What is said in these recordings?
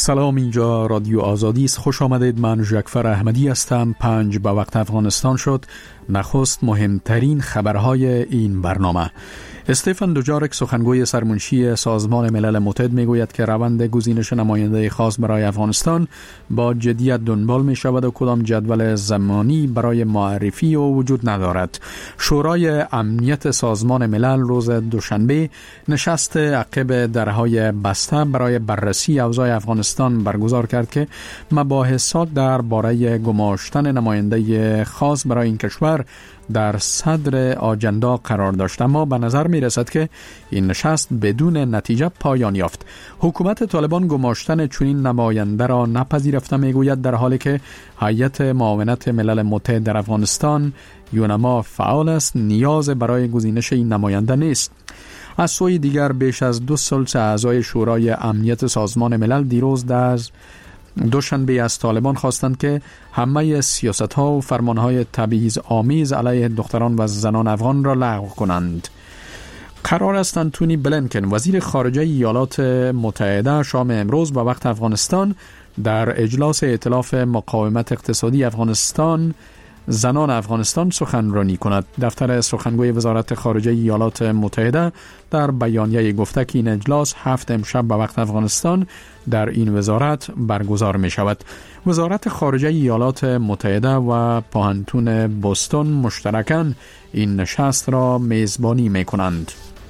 سلام، اینجا رادیو آزادی است. خوش آمدید. من جعفر احمدی هستم. 5 به وقت افغانستان شد. نخست مهمترین خبرهای این برنامه. استفان دوجارک، سخنگوی سرمنشی سازمان ملل متحد، میگوید که روند گزینش نماینده خاص برای افغانستان با جدیت دنبال می شود و کدام جدول زمانی برای معرفی او وجود ندارد. شورای امنیت سازمان ملل روز دوشنبه نشست عقب درهای بسته برای بررسی اوضاع افغانستان برگزار کرد که مباحثات درباره گماشتن نماینده خاص برای این کشور در صدر آجندا قرار داشت، اما به نظر می رسد که این نشست بدون نتیجه پایان یافت. حکومت طالبان گماشتن چنین نماینده را نپذیرفته، می گوید، در حالی که هیئت معاونت ملل متحد در افغانستان یونما فعال است. نیاز برای گزینش این نماینده نیست. از سوی دیگر بیش از 2 ثلث اعضای شورای امنیت سازمان ملل دیروز در دوشنبه از طالبان خواستند که همه سیاست‌ها و فرمان‌های تبعیض آمیز علیه دختران و زنان افغان را لغو کنند. قرار است انتونی بلینکن، وزیر خارجه ایالات متحده، شام امروز به وقت افغانستان در اجلاس ائتلاف مقاومت اقتصادی افغانستان زنان افغانستان سخنرانی کند. دفتر سخنگوی وزارت خارجه ایالات متحده در بیانیه گفته که این اجلاس 7 امشب به وقت افغانستان در این وزارت برگزار می شود. وزارت خارجه ایالات متحده و پوهنتون بوستون مشترکاً این نشست را میزبانی می کنند.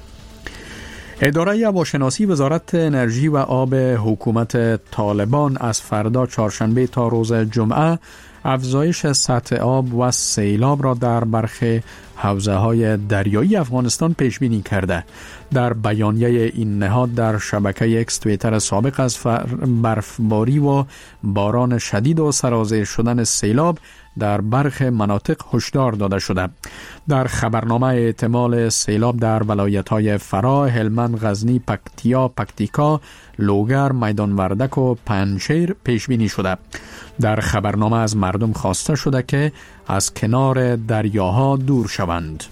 اداره هواشناسی وزارت انرژی و آب حکومت طالبان از فردا چهارشنبه تا روز جمعه افزایش سطح آب و سیلاب را در برخی حوزه‌های دریایی افغانستان پیش بینی کرده. در بیانیه این نهاد در شبکه اکس توییتر سابق از برفباری و باران شدید و سرازیر شدن سیلاب در برخی مناطق هشدار داده شده. در خبرنامه احتمال سیلاب در ولایت‌های فرا، هلمند، غزنی، پکتیکا، لوگر، میدان وردک و پنجشیر پیش بینی شده. در خبرنامه از مردم خواسته شده که از کنار دریاها دور شوند.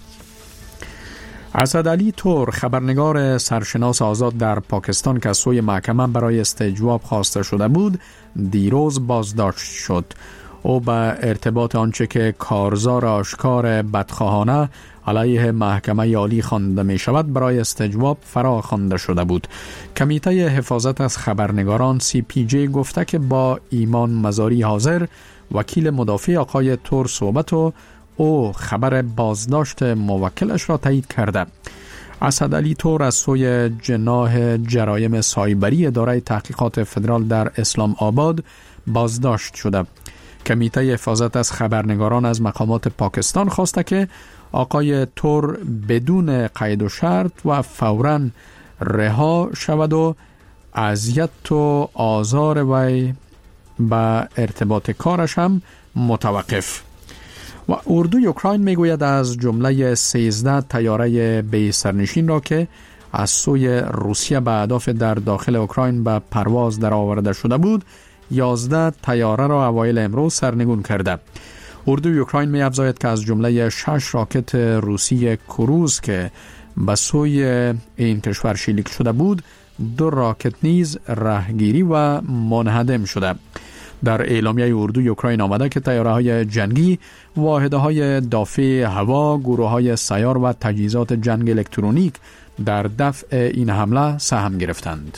اسدعلی تور، خبرنگار سرشناس آزاد در پاکستان که از سوی محکمه برای استجواب خواسته شده بود، دیروز بازداشت شد. او به ارتباط آنچه که کارزار آشکار بدخواهانه علیه محکمه عالی خوانده می شود برای استجواب فرا خوانده شده بود. کمیته حفاظت از خبرنگاران CPJ گفته که با ایمان مزاری حاضر، وکیل مدافع آقای تور صحبت و او خبر بازداشت موکلش را تایید کرده. اسدعلی تور از سوی جناح جرایم سایبری اداره تحقیقات فدرال در اسلام آباد بازداشت شده. کمیته حفاظت از خبرنگاران از مقامات پاکستان خواسته که آقای تور بدون قید و شرط و فوراً رها شود و اذیت و آزار وی به ارتباط کارش هم متوقف. و اردوی اوکراین میگوید از جمله 13 طیاره بی سرنشین را که از سوی روسیه به اهداف در داخل اوکراین به پرواز در آورده شده بود، 11 طیاره را اوایل امروز سرنگون کرده. اردوی اوکراین می افزاید که از جمله 6 راکت روسی کروز که به سوی این کشور شلیک شده بود، 2 راکت نیز رهگیری و منهدم شده. در اعلامیه اردوی اوکراین آمده که طیاره‌های جنگی، واحدهای دافع هوا، گروه‌های سیار و تجهیزات جنگ الکترونیک در دفع این حمله سهم گرفتند.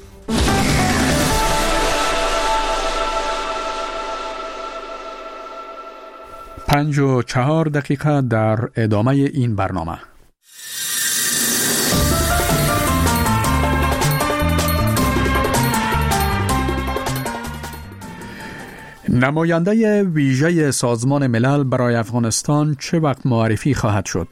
5:04 در ادامه این برنامه. نماینده ویژه سازمان ملل برای افغانستان چه وقت معرفی خواهد شد؟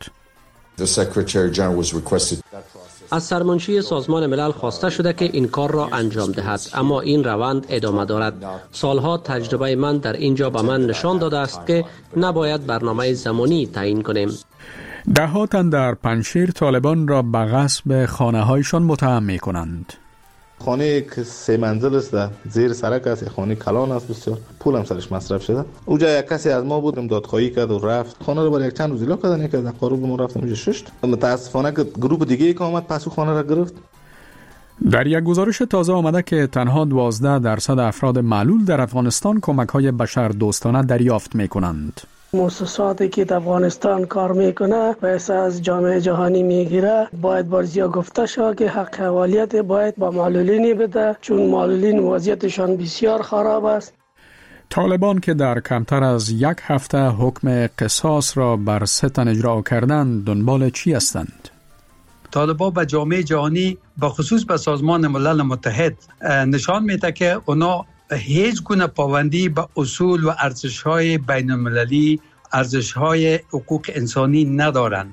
از سرمنشی سازمان ملل خواسته شده که این کار را انجام دهد، اما این روند ادامه دارد. سالها تجربه من در اینجا به من نشان داده است که نباید برنامه زمانی تعیین کنیم. دهاتن در پنجشیر طالبان را به غصب خانه هایشان متهم می کنند. خانه که 3 منزل است در زیر سرک است، خانه کلان است، بسیار پول هم سرش مصرف شده. اونجا یک کسی از ما بود، دادخواهی کرد و رفت. خانه رو برای یک چند روز ایلا کردن، یک از اقارب ما رفتم اونجا ششت. متاسفانه که گروه دیگه ای که آمد پس او خانه را گرفت. در یک گزارش تازه آمده که تنها 12% افراد معلول در افغانستان کمک‌های بشردوستانه دریافت می‌کنند. مؤسساتی که در افغانستان کار میکنه پیسه از جامعه جهانی میگیره. باید بارزیا گفته شد که حق حوالیت باید با معلولین بده، چون معلولین وضعیتشان بسیار خراب است. طالبان که در کمتر از یک هفته حکم قصاص را بر 3 تن اجرا کردند دنبال چی هستند؟ طالبان به جامعه جهانی به خصوص به سازمان ملل متحد نشان میده که اونا هیچ گونه پابندی به اصول و ارزش‌های بین‌المللی، ارزش‌های حقوق انسانی ندارند.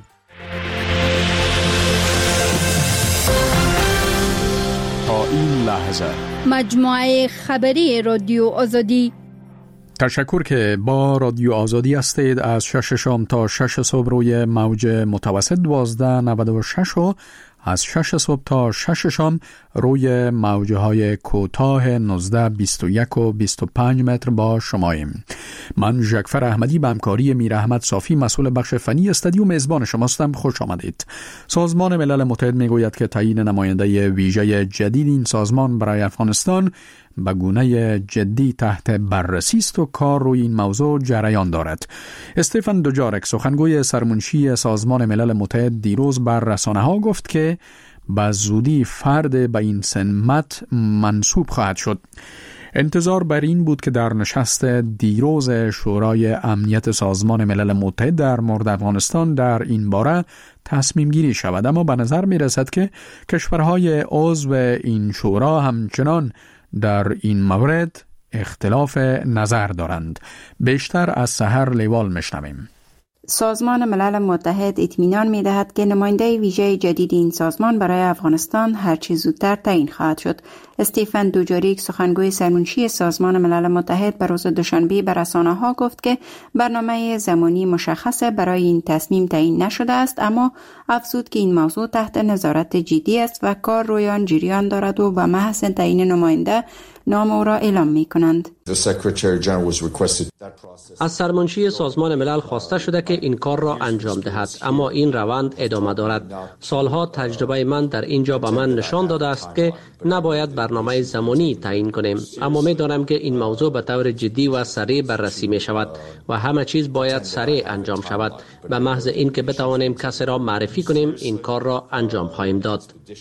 تا این لحظه مجموعه خبری رادیو آزادی. تشکر که با رادیو آزادی هستید. از 6 شام تا 6 صبح روی موج متوسط 1296 و از 6 صبح تا 6 شام روی موجه های کوتاه 19, 21 و 25 متر با شماییم. من ژکفر احمدی به همکاری میر احمد صافی مسئول بخش فنی استودیو میزبان شماستم. خوش آمدید. سازمان ملل متحد میگوید که تعیین نماینده ویژه جدید این سازمان برای افغانستان به گونه جدی تحت بررسی است و کار روی این موضوع جریان دارد. استفان دوجارک سخنگوی سرمنشی سازمان ملل متحد دیروز بر رسانه‌ها گفت که به زودی فرد به این سمت منصوب خواهد شد. انتظار بر این بود که در نشست دیروز شورای امنیت سازمان ملل متحد در مورد افغانستان در این باره تصمیم گیری شود، اما به نظر می رسد که کشورهای عضو این شورا همچنان در این مورد اختلاف نظر دارند. بیشتر از سحر لیوال میشنویم. سازمان ملل متحد اطمینان می‌دهد که نماینده ویژه جدید این سازمان برای افغانستان هرچه زودتر تعیین خواهد شد. استفان دوجاریک سخنگوی سرمنشی سازمان ملل متحد بر روز دوشنبه به رسانه‌ها گفت که برنامه زمانی مشخص برای این تصمیم تعیین نشده است، اما افزود که این موضوع تحت نظارت جدی است و کار روی آن جریان دارد و به محض تعیین نماینده نام او را اعلام می‌کنند. از سرمنشی سازمان ملل خواسته شده که این کار را انجام دهد، اما این روند ادامه دارد. سالها تجربه من در اینجا به من نشان داده است که نباید برنامه زمانی تعیین کنیم، اما می دانم که این موضوع به طور جدی و سریع بررسی می شود و همه چیز باید سریع انجام شود. به محض این که بتوانیم کسی را معرفی کنیم این کار را انجام خواهیم داد.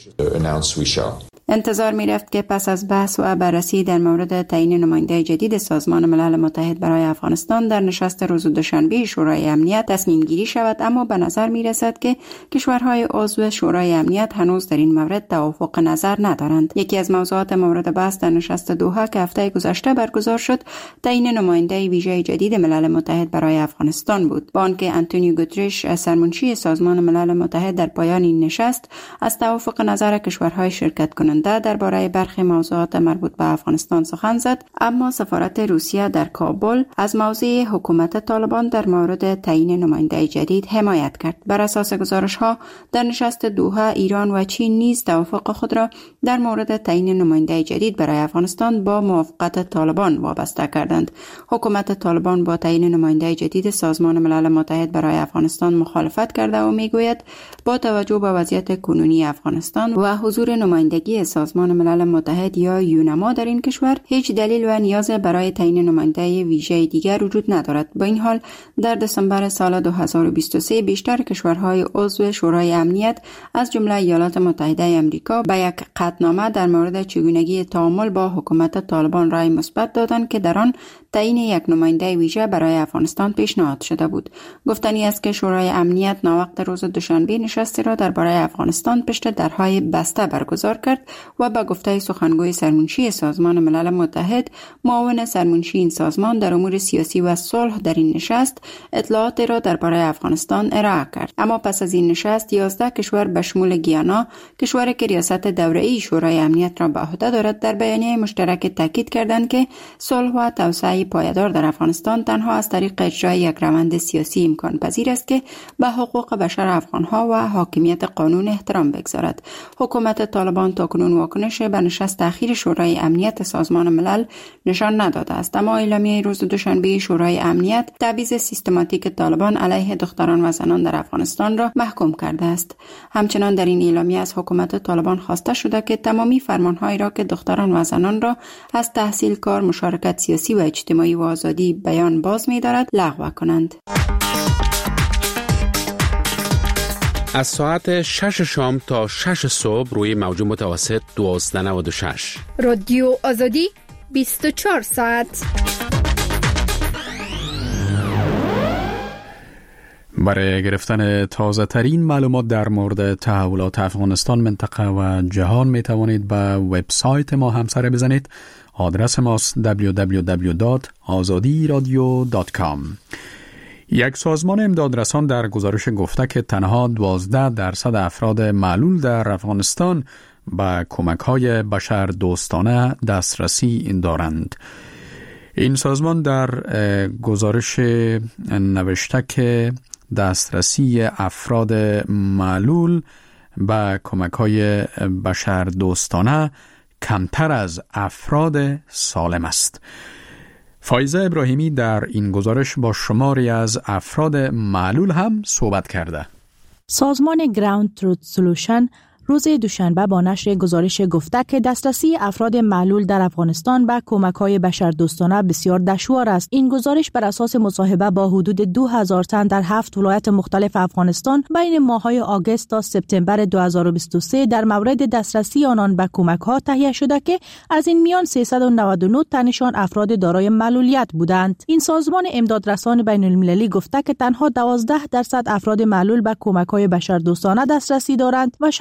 انتظار می رفت که پس از بحث و بررسی در مورد تعیین نماینده جدید سازمان ملل متحد برای افغانستان در نشست روز دوشنبه شورای امنیت تصمیم گیری شود، اما به نظر می رسد که کشورهای عضو شورای امنیت هنوز در این مورد توافق نظر ندارند. یکی از موضوعات مورد بحث در نشست دوحه که هفته گذشته برگزار شد تعیین نماینده ویژه جدید ملل متحد برای افغانستان بود، با آنکه آنتونیو گوترش سرمنشی سازمان ملل متحد در پایان این نشست از توافق نظر کشورهای شرکت کننده درباره برخی موضوعات مربوط به افغانستان سخن زد، اما سفارت روسیه در کابل از موضع حکومت طالبان در مورد تعیین نماینده جدید حمایت کرد. بر اساس گزارش‌ها در نشست دوحه ایران و چین نیز توافق خود را در مورد تعیین نماینده جدید برای افغانستان با موافقت طالبان وابسته کردند. حکومت طالبان با تعیین نماینده جدید سازمان ملل متحد برای افغانستان مخالفت کرده و میگوید با توجه به وضعیت کنونی افغانستان و حضور نمایندگی سازمان ملل متحد یا یونما در این کشور هیچ دلیل و نیاز برای تعیین نماینده ویژه دیگر وجود ندارد. با این حال در دسامبر سال 2023 بیشتر کشورهای عضو شورای امنیت از جمله ایالات متحده آمریکا به یک قطعنامه در مورد چگونگی تعامل با حکومت طالبان رای مثبت دادند که در آن تعیین یک نماینده ویژه برای افغانستان پیشنهاد شده بود. گفتنی است که شورای امنیت ناوقت روز دوشنبه نشستی را درباره افغانستان پشت درهای بسته برگزار کرد و به گفته سخنگوی سرمنشی سازمان ملل متحد معاون سرمنشی این سازمان در امور سیاسی و صلح در این نشست اطلاعات را درباره افغانستان ارائه کرد. اما پس از این نشست 11 کشور به شمول گیانا، کشوری که ریاست دوره‌ای شورای امنیت را به عهده دارد، در بیانیه مشترک تاکید کردند که صلح و توسعه پایدار در افغانستان تنها از طریق اجرای یک روند سیاسی امکان پذیر است که به حقوق بشر افغانها و حاکمیت قانون احترام بگذارد. حکومت طالبان تاکنون تاکنون واکنش به نشست اخیر شورای امنیت سازمان ملل نشان نداده است، اما اعلامیه روز دوشنبه شورای امنیت تبعیض سیستماتیک طالبان علیه دختران و زنان در افغانستان را محکوم کرده است. همچنان در این اعلامیه از حکومت طالبان خواسته شده که تمامی فرمانهایی را که دختران و زنان را از تحصیل، کار، مشارکت سیاسی و اجتماعی و آزادی بیان باز می‌دارد لغو کنند. از ساعت 6 شام تا 6 صبح روی موج متوسط 1296 رادیو آزادی 24 ساعت. برای گرفتن تازه ترین معلومات در مورد تحولات افغانستان، منطقه و جهان می توانید به وبسایت ما هم سر بزنید. آدرس ماست www.azadiradio.com. یک سازمان امدادرسان در گزارش گفته که تنها 12% افراد معلول در افغانستان به کمک‌های بشردوستانه دسترسی دارند. این سازمان در گزارش نوشته که دسترسی افراد معلول به کمک‌های بشردوستانه کمتر از افراد سالم است. فایزه ابراهیمی در این گزارش با شماری از افراد معلول هم صحبت کرده. سازمان گراوند تروت سولوشن روز دوشنبه با نشر گزارش گفته که دسترسی افراد معلول در افغانستان به کمک‌های بشردوستانه بسیار دشوار است. این گزارش بر اساس مصاحبه با حدود 2000 تن در 7 ولایت مختلف افغانستان بین ماه‌های آگوست تا سپتامبر 2023 در مورد دسترسی آنان به کمک‌ها تهیه شده که از این میان 399 تنشان افراد دارای معلولیت بودند. این سازمان امدادرسان بین‌المللی گفته که تنها 12% افراد معلول به کمک‌های بشردوستانه دسترسی دارند و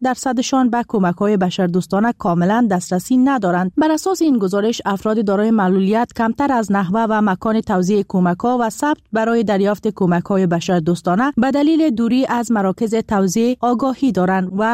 61% به کمک‌های بشردوستانه کاملا دسترسی ندارند. بر اساس این گزارش افراد دارای معلولیت کمتر از نحوه و مکان توزیع کمک‌ها و ثبت برای دریافت کمک‌های بشردوستانه به دلیل دوری از مراکز توزیع آگاهی دارند و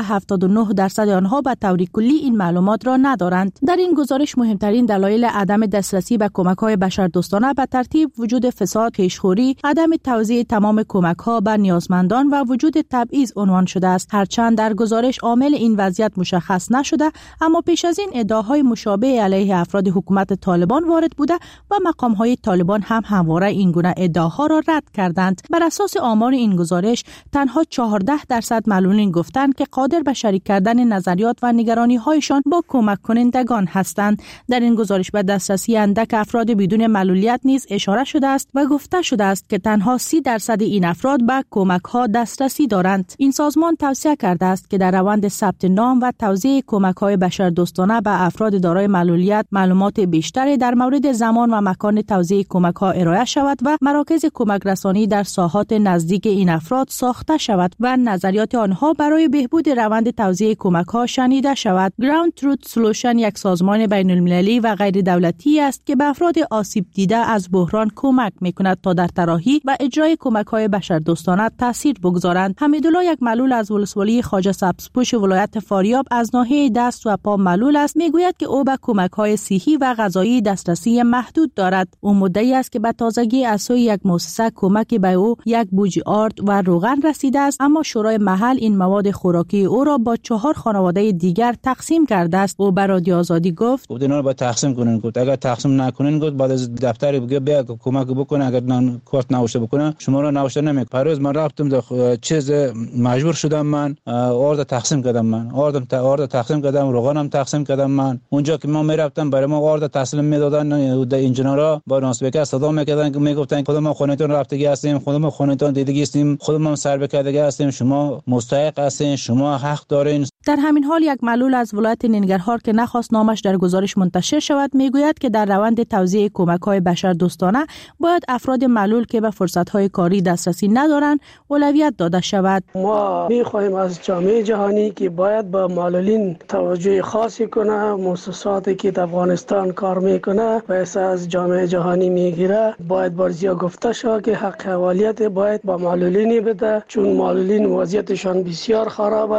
79% آنها به طور کلی این معلومات را ندارند. در این گزارش مهمترین دلایل عدم دسترسی به کمک‌های بشردوستانه به ترتیب وجود فساد، کشخوری، عدم توزیع تمام کمک‌ها به نیازمندان و وجود تبعیض عنوان شده است. هرچند در گزارش عامل این وضعیت مشخص نشده، اما پیش از این ادعاهای مشابه علیه افراد حکومت طالبان وارد بوده و مقام‌های طالبان هم همواره این گونه ادعاها را رد کردند. بر اساس آمار این گزارش تنها 14% معلولین گفتند که قادر به شریک کردن نظریات و نگرانی‌هایشان با کمک کنندگان هستند. در این گزارش به دسترسی اندک افراد بدون معلولیت نیز اشاره شده است و گفته شده است که تنها 30% این افراد به کمک‌ها دسترسی دارند. این سازمان توصیه کرده است که در روند ثبت نام و توزیع کمک‌های بشردوستانه به افراد دارای معلولیت معلومات بیشتری در مورد زمان و مکان توزیع کمک‌ها ارائه شود و مراکز کمک رسانی در ساحات نزدیک این افراد ساخته شود و نظریات آنها برای بهبود روند توزیع کمک‌ها شنیده شود. گراوند تروت سولوشن یک سازمان بین‌المللی و غیر دولتی است که به افراد آسیب دیده از بحران کمک می‌کند تا در طراحی و اجرای کمک‌های بشردوستانه تاثیر بگذارند. حمیدالله یک معلول از ولسوالی خواجه سبزپوش ولایت فاریاب از ناحیه دست و پا معلول است. میگوید که او به کمک‌های صحی و غذایی دسترسی محدود دارد. او مدعی است که به تازگی از سوی یک مؤسسه کمکی به او یک بوجی آرد و روغن رسیده است، اما شورای محل این مواد خوراکی او را با 4 خانواده دیگر تقسیم کرده است. او به رادیو آزادی گفت اینا رو باید تقسیم کنین. گفت اگر تقسیم نکنین گفت بعد از دفتر بگه بیا کمک بکنه، اگر کارت نوشته بکنه شما را نوشته نمیکنه. پروز من رفتم چیز مجبور شدم، من آرد تقسیم کردم، من آرد تقسیم کردم، روغنم تقسیم کردم. من اونجا که ما میرفتم برای ما آرد تسلیم میدادن، انجینرها با ناسپیکر صدا میکردن که میگفتن خودمون خونتون رفتگی هستیم، خودمون خونتون دیدگی هستیم، خودمون سر بکردگی هستیم، شما مستحق هستین، شما حق دارین. در همین حال یک معلول از ولایت ننگرهار که نخواست نامش در گزارش منتشر شود میگوید که در روند توزیع کمک‌های بشردوستانه باید افراد معلول که به فرصت‌های کاری دسترسی ندارند اولویت داده شود. ما می‌خواهیم از جامعه جهانی که باید به معلولین توجه خاصی کنه. مؤسساتی که در افغانستان کار میکنه و از جامعه جهانی میگیره باید بارزیا گفته شود که حق حوالیت باید با معلولین بده، چون معلولین وضعیتشان بسیار خراب است.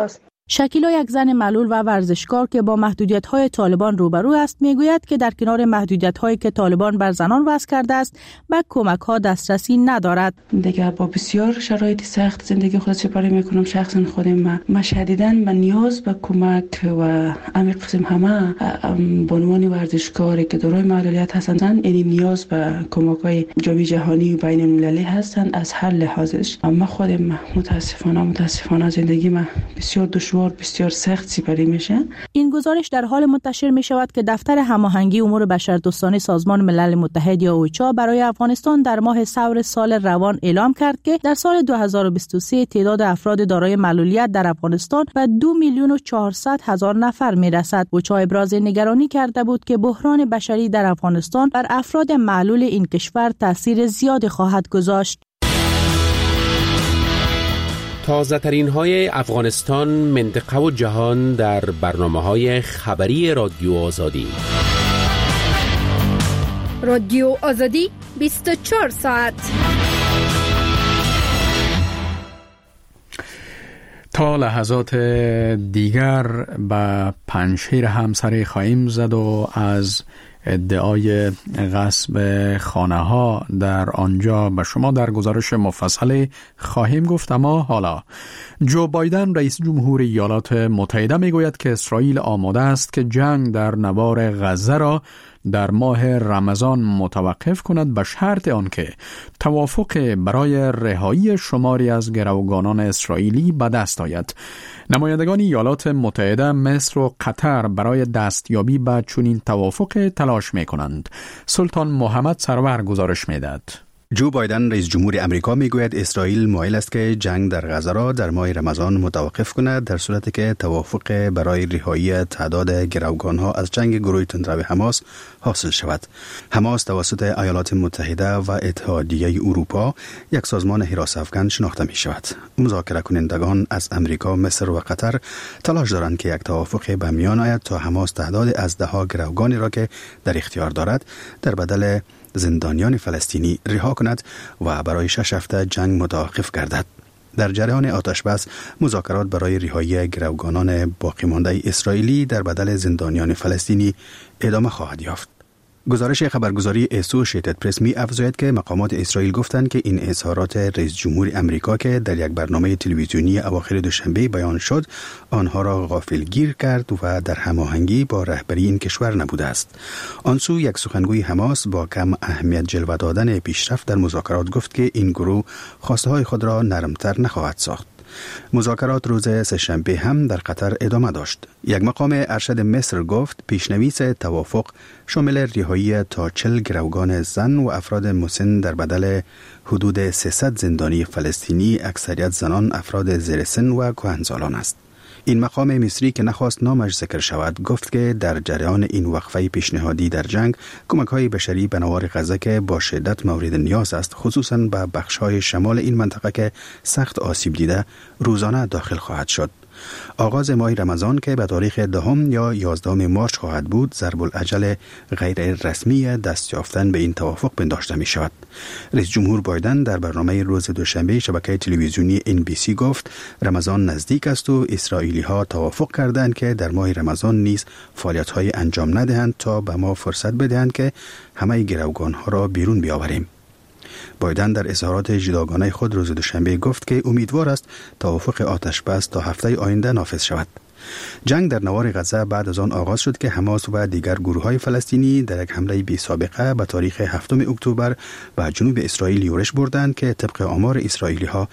شکیلا، یک زن معلول و ورزشکار که با محدودیت‌های طالبان روبرو است، میگوید که در کنار محدودیت‌هایی که طالبان بر زنان وضع کرده است، به کمک‌ها دسترسی ندارد. دیگه با بسیار شرایط سخت زندگی خود سپری میکنم. شخصا خودم ما شدیداً به نیاز به کمک و عمیق قسم همه بانوان ورزشکاری که دارای معلولیت هستند، این نیاز به کمک‌های جامعه جهانی و بین المللی هستند. از هر لحاظش اما خودم متاسفانه زندگی ما بسیار دشوار، بسیار سخت سپری میشه. این گزارش در حال منتشر می شود که دفتر هماهنگی امور بشردوستانه سازمان ملل متحد یا اوچا برای افغانستان در ماه ثور سال روان اعلام کرد که در سال 2023 تعداد افراد دارای معلولیت در افغانستان به 2,400,000 نفر می رسد. اوچا ابراز نگرانی کرده بود که بحران بشری در افغانستان بر افراد معلول این کشور تاثیر زیادی خواهد گذاشت. تازه ترین های افغانستان، منطقه و جهان در برنامه های خبری رادیو آزادی. رادیو آزادی 24 ساعت. تا لحظات دیگر به پنجشیر همسری خواهیم زد و از ادعای غصب خانه ها در آنجا به شما در گزارش مفصل خواهیم گفت. اما حالا جو بایدن رئیس جمهور ایالات متحده میگوید که اسرائیل آماده است که جنگ در نوار غزه را در ماه رمضان متوقف کند به شرط آنکه توافق برای رهایی شماری از گروگانان اسرائیلی به دست آید. نمایندگان ایالات متحده، مصر و قطر برای دستیابی به چنین توافق تلاش می‌کنند. سلطان محمد سرور گزارش می‌دهد. جو بایدن رئیس جمهور امریکا میگوید اسرائیل مایل است که جنگ در غزه را در ماه رمضان متوقف کند در صورتی که توافق برای رهایی تعداد گروگانها از جنگ گروه تندرو حماس حاصل شود. حماس توسط ایالات متحده و اتحادیه اروپا یک سازمان حراس افکن شناخته می شود. مذاکره کنندگان از امریکا، مصر و قطر تلاش دارند که یک توافق به میان آید تا حماس تعداد از ده‌ها گروگانی را که در اختیار دارد در بدل زندانیان فلسطینی رها کند و برای 6 هفته جنگ متوقف گردد. در جریان آتش‌بس، مذاکرات برای رهایی گروگانان باقی مانده اسرائیلی در بدل زندانیان فلسطینی ادامه خواهد یافت. گزارش خبرگزاری اسوشیتد پرس می افزاید که مقامات اسرائیل گفتند که این اظهارات رئیس جمهور امریکا که در یک برنامه تلویزیونی اواخر دوشنبه بیان شد، آنها را غافلگیر کرد و در هماهنگی با رهبری این کشور نبوده است. آن سو یک سخنگوی حماس با کم اهمیت جلوه دادن پیشرفت در مذاکرات گفت که این گروه خواسته های خود را نرمتر نخواهد ساخت. مذاکرات روز سه‌شنبه هم در قطر ادامه داشت. یک مقام ارشد مصر گفت پیشنویس توافق شامل رهایی تا 40 گروگان زن و افراد مسن در بدل حدود 300 زندانی فلسطینی، اکثریت زنان، افراد زیر سن و کهنسالان است. این مقام مصری که نخواست نامش ذکر شود گفت که در جریان این وقفه پیشنهادی در جنگ، کمک‌های بشری به نوار غزه که با شدت مورد نیاز است، خصوصاً به بخش‌های شمال این منطقه که سخت آسیب دیده، روزانه داخل خواهد شد. آغاز ماه رمضان که به تاریخ 10 یا 11 مارس خواهد بود، ضرب العجل غیر رسمی دست یافتن به این توافق پنداشته می شود. رئیس جمهور بایدن در برنامه روز دوشنبه شبکه تلویزیونی NBC گفت رمضان نزدیک است و اسرائیلی ها توافق کردند که در ماه رمضان نیز فعالیت های انجام ندهند تا به ما فرصت بدهند که همه گروگان ها را بیرون بیاوریم. بایدن در اظهارات جداگانه خود روز دوشنبه گفت که امیدوار است توافق آتش‌بس تا هفته آینده نافذ شود. جنگ در نوار غزه بعد از آن آغاز شد که حماس و دیگر گروه‌های فلسطینی در یک حمله بی سابقه به تاریخ 7 اکتبر به جنوب اسرائیل یورش بردند که طبق آمار اسرائیلی‌ها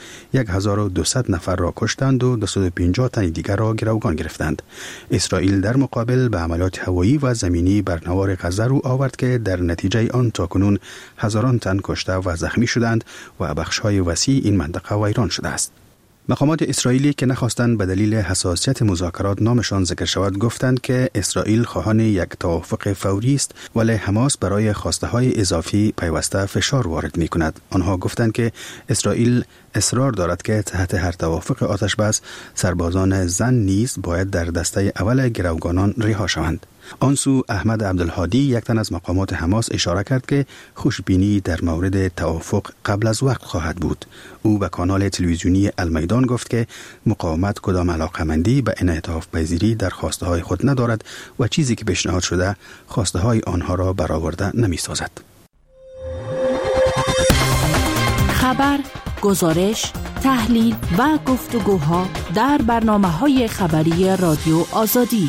1200 نفر را کشتند و 250 تن دیگر را گروگان گرفتند. اسرائیل در مقابل به عملیات هوایی و زمینی بر نوار غزه رو آورد که در نتیجه آن تاکنون هزاران تن کشته و زخمی شدند و بخش‌های وسیع این منطقه ویران شده است. مقامات اسرائیلی که نخواستند به دلیل حساسیت مذاکرات نامشان ذکر شود گفتند که اسرائیل خواهان یک توافق فوری است، ولی حماس برای خواسته های اضافی پیوسته فشار وارد می کند. آنها گفتند که اسرائیل اصرار دارد که تحت هر توافق آتش‌بس سربازان زن نیز باید در دسته اول گروگانان رها شوند. آن سو احمد عبدالهادی، یک تن از مقامات حماس، اشاره کرد که خوشبینی در مورد توافق قبل از وقت خواهد بود. او به کانال تلویزیونی المیدان گفت که مقاومت کدام علاقمندی به انعطاف پذیری در خواسته های خود ندارد و چیزی که پیشنهاد شده خواسته های آنها را برآورده نمی سازد. خبر، گزارش، تحلیل و گفتگوها در برنامه‌های خبری رادیو آزادی.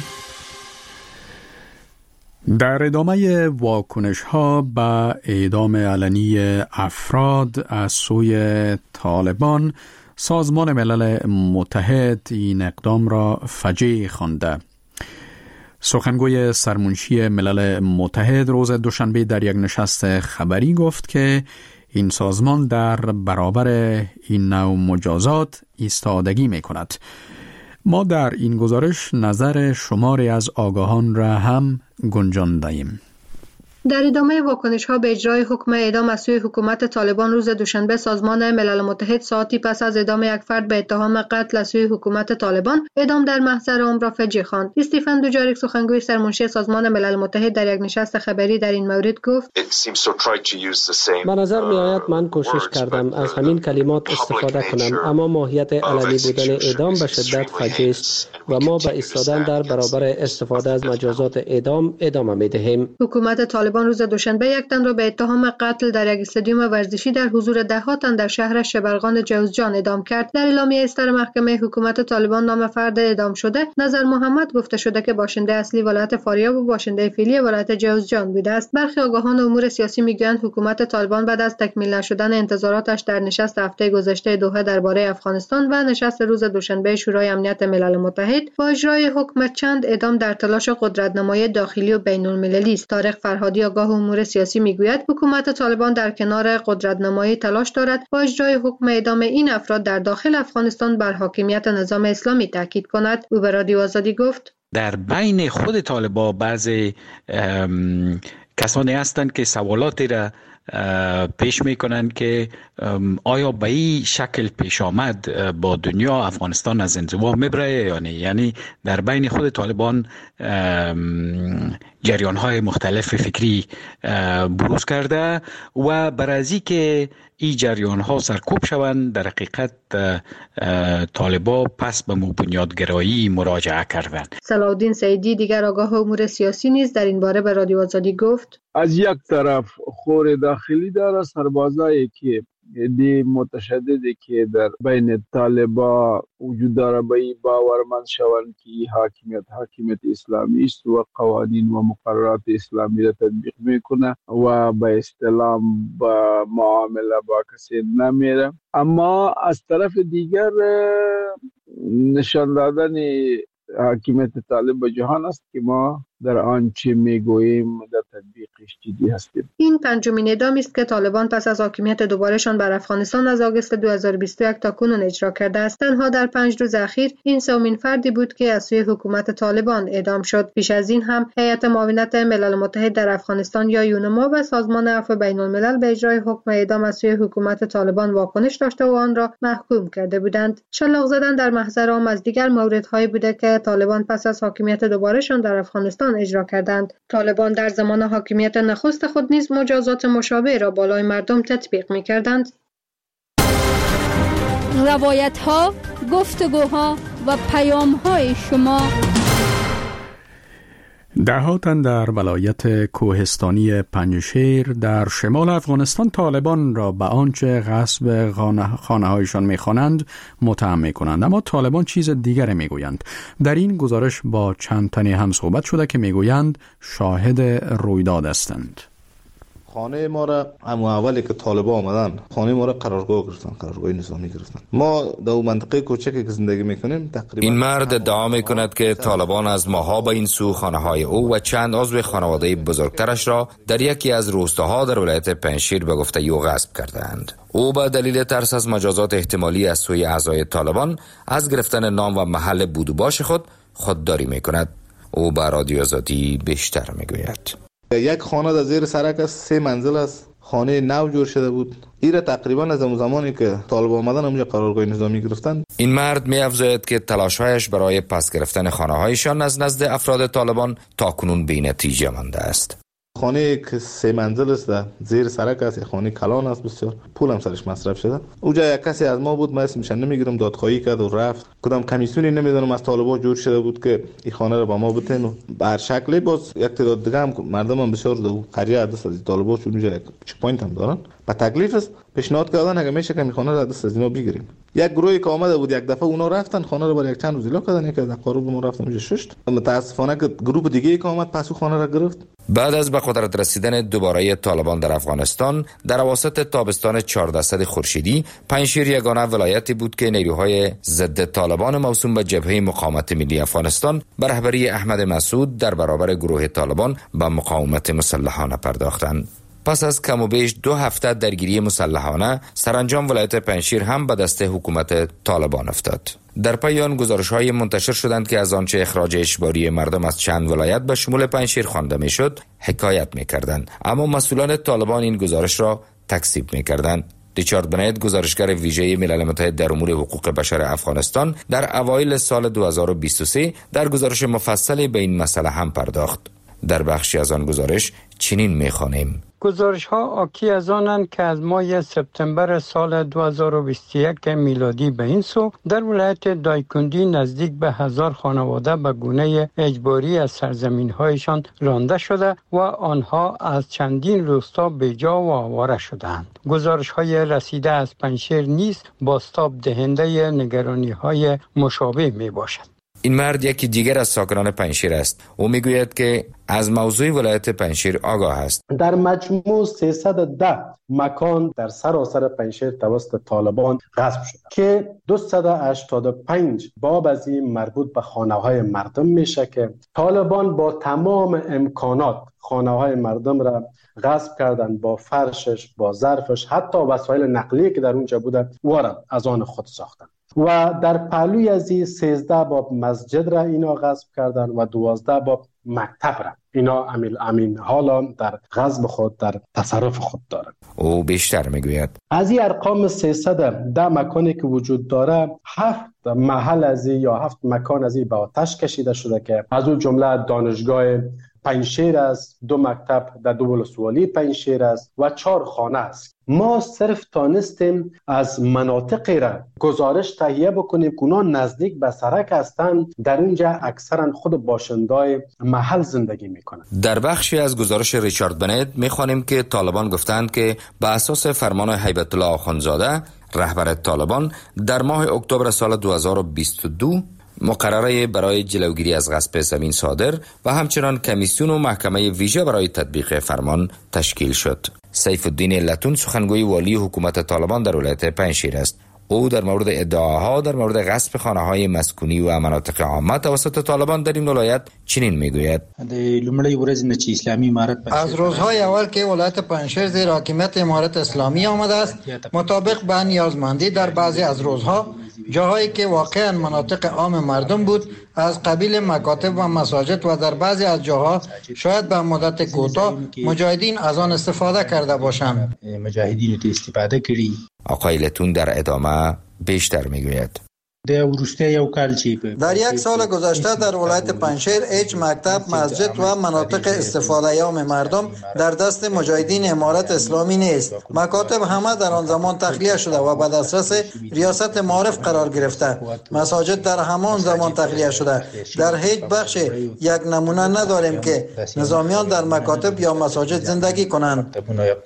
در ادامه واکنش‌ها به اعدام علنی افراد از سوی طالبان، سازمان ملل متحد این اقدام را فجیع خوانده. سخنگوی سرمنشی ملل متحد روز دوشنبه در یک نشست خبری گفت که این سازمان در برابر این نوع مجازات ایستادگی می کند. ما در این گزارش نظر شماری از آگاهان را هم گنجانده‌ایم. در ادامه واکنش‌ها به اجرای حکم اعدام از سوی حکومت طالبان روز دوشنبه، سازمان ملل متحد ساعتی پس از اعدام یک فرد به اتهام قتل از سوی حکومت طالبان، اعدام در محضر عمر را فجیع خواند. استیفن دوجاریک، سخنگوی سرمنشی سازمان ملل متحد، در یک نشست خبری در این مورد گفت: به نظر می‌آید من کوشش کردم از همین کلمات استفاده کنم، اما ماهیت علنی بودن اعدام به شدت فجیع است و ما به ایستادن در برابر استفاده از مجازات اعدام ادامه می‌دهیم. حکومت طالبان روز دوشنبه یک تن را به اتهام قتل در یک استادیوم ورزشی در حضور ده‌ها تن در شهر شبرغان جوزجان اعدام کرد. در اعلامیه اصدار محکمه حکومت طالبان نام فرد اعدام شده نظر محمد گفته شده که باشنده اصلی ولایت فاریاب و باشنده فعلی ولایت جوزجان بوده است. برخی آگاهان امور سیاسی میگویند حکومت طالبان بعد از تکمیل نشدن انتظاراتش در نشست هفته گذشته دوحه درباره افغانستان و نشست روز دوشنبه شورای امنیت ملل متحد با اجرای حکم چند اعدام در تلاش قدرت‌نمایی داخلی و بین‌المللی است. طارق فرهادی، آگاه امور سیاسی، میگوید حکومت طالبان در کنار قدرت‌نمایی تلاش دارد با اجرای حکم اعدام این افراد در داخل افغانستان بر حاکمیت نظام اسلامی تاکید کند. او به رادیو آزادی گفت: در بین خود طالبان بعضی کسانی هستند که سوالاتی را پیش میکنند که آیا به این شکل پیش آمد با دنیا افغانستان از انزوا میبره یا نه. یعنی در بین خود طالبان جریان‌های مختلف فکری بروز کرده و برای که این جریان‌ها سرکوب شوند، در حقیقت طالبان پس به بنیادگرایی مراجعه کردند. صلاح‌الدین سعیدی، دیگر آگاه امور سیاسی، نیز در این باره به رادیو آزادی گفت: از یک طرف خور داخلی داره، سربازایی که دی متشددی که در بین طالبان وجود داره به این باورمند شوند که حاکمیت اسلامی است و قوانین و مقررات اسلامی را تطبیق میکنه و به اصطلاح با معامله با کسی نمیره. اما از طرف دیگر نشان دادن حاکمیت طالب به جهان است که ما در آنچه میگوییم در تطبیقش جدی هستیم. این پنجمین اعدامی است که طالبان پس از حاکمیت دوبارهشان بر افغانستان از آگوست 2021 تا کنون اجرا کرده است. تنها در 5 روز اخیر این سومین فردی بود که از سوی حکومت طالبان اعدام شد. پیش از این هم هیئت معاونت ملل متحد در افغانستان یا یونما و سازمان عفو بین الملل به اجرای حکم اعدام از سوی حکومت طالبان واکنش داشته و آن را محکوم کرده بودند. شلاق زدن در محضر عام از دیگر موردهایی بوده که طالبان پس از حاکمیت دوبارهشان در افغانستان اجرا کردند. طالبان در زمان حاکمیت نخست خود نیز مجازات مشابه را بالای مردم تطبیق می‌کردند. روایت‌ها، گفتگوها و پیام‌های شما. ده‌ها تن در ولایت کوهستانی پنجشیر در شمال افغانستان طالبان را به آنچه غصب خانه‌هایشان می‌خوانند متهم می‌کنند، اما طالبان چیز دیگر می‌گویند. در این گزارش با چند تنی هم صحبت شده که می‌گویند شاهد رویداد هستند. خانه ما را همون اولی که طالبان آمدن خانه ما را قرارگاه گرفتن، قرارگاه نظامی گرفتن. ما در منطقه کوچکی که زندگی میکنیم تقریبا این مرد ادعا میکند که طالبان از ماها به این سو خانه‌های او و چند عضو خانواده بزرگترش را در یکی از روستاها در ولایت پنجشیر به گفته او غصب کردند. او به دلیل ترس از مجازات احتمالی از سوی اعضای طالبان از گرفتن نام و محل بود و باش خودداری میکند. او به رادیو آزادی بیشتر میگوید. یک خانه در زیر سرک است، 3 منزل است. خانه نو جور شده بود. ایره تقریبا از اون زمانی که طالب آمدن اونجا قرارگاه نظامی گرفتن. این مرد می‌افزاید که تلاش‌هایش برای پس گرفتن خانه‌هایشان از نزد افراد طالبان تاکنون بی‌نتیجه مانده است. خانه که 3 منزل است، زیر سرک است، خانه کلان است، بسیار پول هم سرش مصرف شده. اونجا یک کسی از ما بود، من اسمش نمیگیرم، دادخواهی کرد و رفت. کدام کمیسیونی نمیدونم از طالبان جور شده بود که این خانه رو با ما بتن و بر شکلی باز یک تعداد دیگه هم مردم هم بسیار دو قریه دست از طالبان چون اونجا یک پوینت هم دارن. با تکلیف است پیشنهاد کردن اگه میشه که خانه رو دست از اینا بگیریم. یک گروهی که آمده بود یک دفعه اونا رفتن خانه رو برای یک چند روز ایلا کردن، یک از قارب ما رفتن اونجا شش. متاسفانه که گروه دیگه که آمد پسو خانه رو گرفت. بعد از به قدرت رسیدن دوباره طالبان در افغانستان در اواسط تابستان 14 خورشیدی، پنجشیر یگانه ولایتی بود که نیروهای ضد طالبان موسوم به جبهه مقاومت ملی افغانستان به رهبری احمد مسعود در برابر گروه طالبان به مقاومت مسلحانه پرداختند. پس از کم و بیش 2 هفته درگیری مسلحانه، سرانجام ولایت پنجشیر هم به دست حکومت طالبان افتاد. در پی آن گزارش‌های منتشر شدند که از آنچه اخراج اجباری مردم از چند ولایت به شمول پنجشیر خوانده می‌شد، حکایت می‌کردند، اما مسئولان طالبان این گزارش را تکذیب می‌کردند. ریچارد بنید، گزارشگر ویژه ملل متحد در امور حقوق بشر افغانستان، در اوایل سال 2023 در گزارش مفصلی به این مسئله هم پرداخت. در بخشی از آن گزارش چنین می‌خوانیم: گزارش‌ها حاکی از آنند که از ماه سپتامبر سال 2021 میلادی به این سو در ولایت دایکندی نزدیک به 1000 خانواده به گونه اجباری از سرزمین‌هایشان رانده شده و آنها از چندین روستا بیجا و آواره شدند. گزارش‌های رسیده از پنجشیر نیز بازتاب دهنده نگرانی‌های مشابه میباشد. این مرد یکی دیگر از ساکنان پنجشیر است. او میگوید که از موضوع ولایت پنجشیر آگاه است. در مجموع 310 مکان در سراسر پنجشیر توسط طالبان غصب شده که 285 باب از این مربوط به خانه‌های مردم میشه که طالبان با تمام امکانات خانه‌های مردم را غصب کردن، با فرشش، با ظرفش، حتی وسایل نقلیه که در اونجا بوده وارد از آن خود ساختن. و در پهلوی از این 13 باب مسجد را اینا غصب کردن و 12 باب مکتب را اینا امین حالا در غصب خود در تصرف خود دارن. او بیشتر میگوید از این ارقام 310 مکانی که وجود داره 7 محل از این یا 7 مکان از این به آتش کشیده شده که از اون جمله دانشگاه پنجشیر است، 2 مکتب در دولت‌سوالی پنجشیر است و 4 خانه است. ما صرف تانستیم از مناطقی را گزارش تهیه بکنیم که اونا نزدیک به سرک هستند، در اونجا اکثرا خود باشندای محل زندگی میکنند. در بخشی از گزارش ریچارد بنید میخوانیم که طالبان گفتند که به اساس فرمان هیبت الله آخوندزاده رهبر طالبان در ماه اکتبر سال 2022 مقرره برای جلوگیری از غصب زمین صادر و همچنان کمیسیون و محکمه ویژه برای تطبیق فرمان تشکیل شد. سیف الدین لتون سخنگوی والی حکومت طالبان در ولایت پنجشیر است. او در مورد ادعاها در مورد غصب خانه‌های مسکونی و مناطق عامه توسط طالبان در این ولایت چنین میگوید: از روزهای اول که ولایت پنجشیر زیر حاکمیت امارت اسلامی آمده است، مطابق به نیازمندی در بعضی از روزها جاهایی که واقعا مناطق عام مردم بود از قبیل مکاتب و مساجد و در بعضی از جاها شاید به مدت کوتاه مجاهدین از آن استفاده کرده باشند. آقای لتون در ادامه بیشتر میگوید: در یک سال گذشته در ولایت پنجشیر هیچ مکتب، مسجد و مناطق استفاده عام مردم در دست مجاهدین امارت اسلامی نیست. مکاتب همه در آن زمان تخلیه شده و به دسترس ریاست معارف قرار گرفته. مساجد در همان زمان تخلیه شده. در هیچ بخش یک نمونه نداریم که نظامیان در مکاتب یا مساجد زندگی کنند.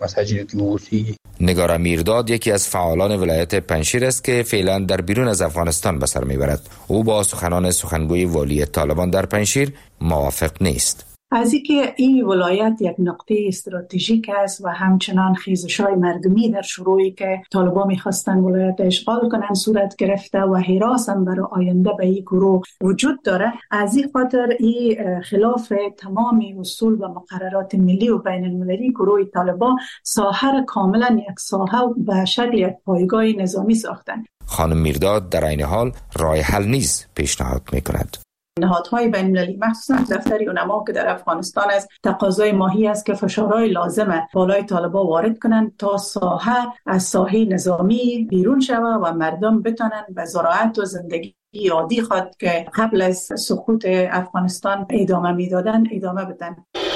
نگار میرداد یکی از فعالان ولایت پنجشیر است که فعلا در بیرون از افغانستان به سر میبرد. او با سخنان سخنگوی والی طالبان در پنجشیر موافق نیست. از اینکه این ولایت یک نقطه استراتژیک است و همچنان خیزش‌های مردمی در شروعی که طالبان می‌خواستن ولایت اشغال کنن صورت گرفته و هراس هم برای آینده به این گروه وجود داره. از این خاطر این خلاف تمام اصول و مقررات ملی و بین المللی گروه طالبان ساحر کاملا یک ساحه به شکل یک پایگاه نظامی ساختن. خانم میرداد در این حال راه حل نیز پیشنهاد می‌کند. نهادهای بین المللی مخصوصا دفتر علما که در افغانستان است تقاضای ماهی است که فشارهای لازمه بالای طالبان وارد کنند تا ساحه از ساحه نظامی بیرون شود و مردم بتونن به زراعت و زندگی عادی خود که قبل از سقوط افغانستان ادامه میدادن ادامه بدن.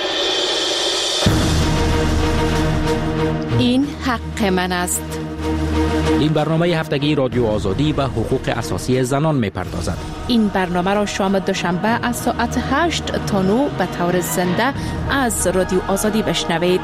این حق من است. این برنامه هفتگی رادیو آزادی به حقوق اساسی زنان می‌پردازد. این برنامه را شام دوشنبه از ساعت 8 تا 9 به طور زنده از رادیو آزادی بشنوید.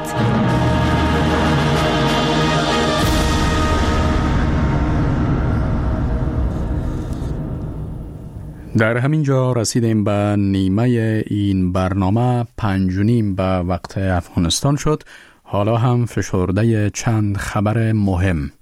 در همین جا رسیدیم به نیمه این برنامه. 5:30 به وقت افغانستان شد. حالا هم فشرده چند خبر مهم.